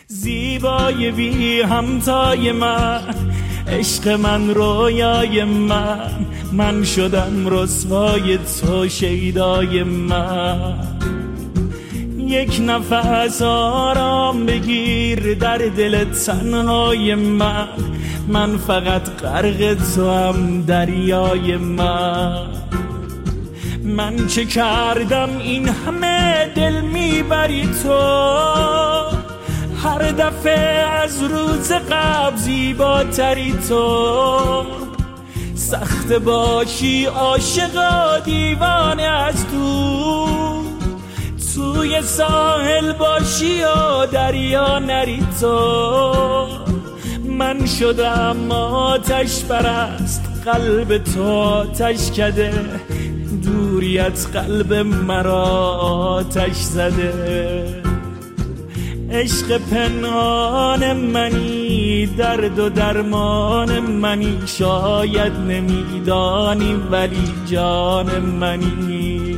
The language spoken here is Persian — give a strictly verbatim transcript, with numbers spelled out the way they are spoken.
زیبای بی همتای من، عشق من رویای من، من شدم رسوای تو شیدای من. یک نفس آرام بگیر در دل تنهای من، من فقط غرق تو هم دریای من. من چه کردم این همه دل میبری تو، هر دفعه از روز قبل زیباتری تو. سخت باشی عاشق و دیوانه از تو، توی ساحل باشی و دریا نری تو. من شدم آتش پرست، قلب تو آتش کده، دوریت قلب مرا آتش زده. عشق پنهان منی، درد و درمان منی، شاید نمیدانی ولی جان منی.